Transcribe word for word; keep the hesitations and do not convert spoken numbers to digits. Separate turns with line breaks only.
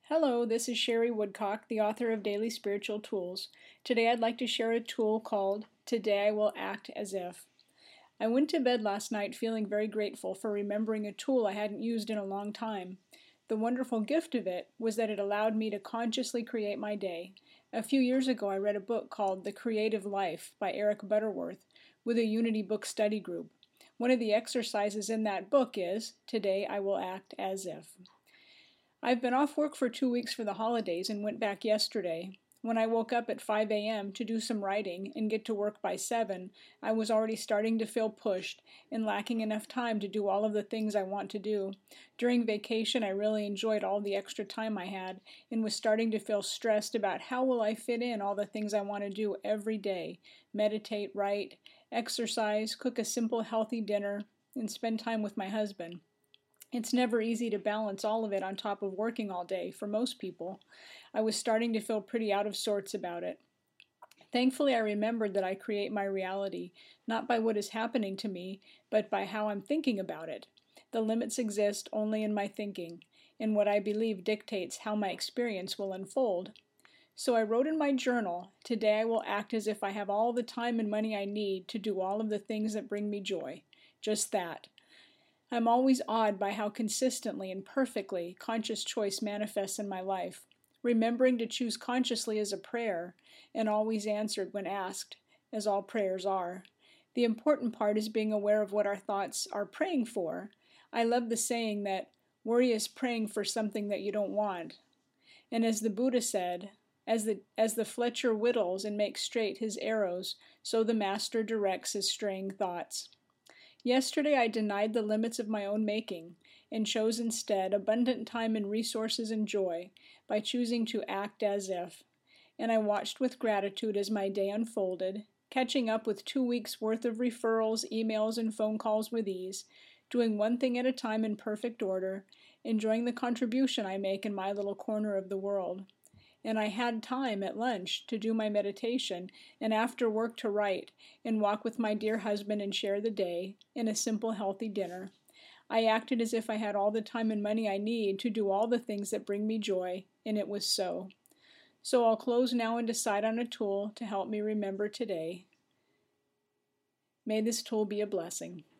Hello, this is Sherry Woodcock, the author of Daily Spiritual Tools. Today I'd like to share a tool called Today I Will Act As If. I went to bed last night feeling very grateful for remembering a tool I hadn't used in a long time. The wonderful gift of it was that it allowed me to consciously create my day. A few years ago I read a book called The Creative Life by Eric Butterworth with a Unity Book Study Group. One of the exercises in that book is, Today I Will Act As If. I've been off work for two weeks for the holidays and went back yesterday. When I woke up at five a m to do some writing and get to work by seven, I was already starting to feel pushed and lacking enough time to do all of the things I want to do. During vacation, I really enjoyed all the extra time I had and was starting to feel stressed about how will I fit in all the things I want to do every day: meditate, write, exercise, cook a simple healthy dinner, and spend time with my husband. It's never easy to balance all of it on top of working all day for most people. I was starting to feel pretty out of sorts about it. Thankfully, I remembered that I create my reality, not by what is happening to me, but by how I'm thinking about it. The limits exist only in my thinking, and what I believe dictates how my experience will unfold. So I wrote in my journal, Today I will act as if I have all the time and money I need to do all of the things that bring me joy. Just that. I'm always awed by how consistently and perfectly conscious choice manifests in my life. Remembering to choose consciously is a prayer, and always answered when asked, as all prayers are. The important part is being aware of what our thoughts are praying for. I love the saying that worry is praying for something that you don't want. And as the Buddha said, as the, as the Fletcher whittles and makes straight his arrows, so the Master directs his straying thoughts. Yesterday I denied the limits of my own making and chose instead abundant time and resources and joy by choosing to act as if. And I watched with gratitude as my day unfolded, catching up with two weeks' worth of referrals, emails, and phone calls with ease, doing one thing at a time in perfect order, enjoying the contribution I make in my little corner of the world. And I had time at lunch to do my meditation, and after work to write, and walk with my dear husband and share the day, in a simple healthy dinner. I acted as if I had all the time and money I need to do all the things that bring me joy, and it was so. So I'll close now and decide on a tool to help me remember today. May this tool be a blessing.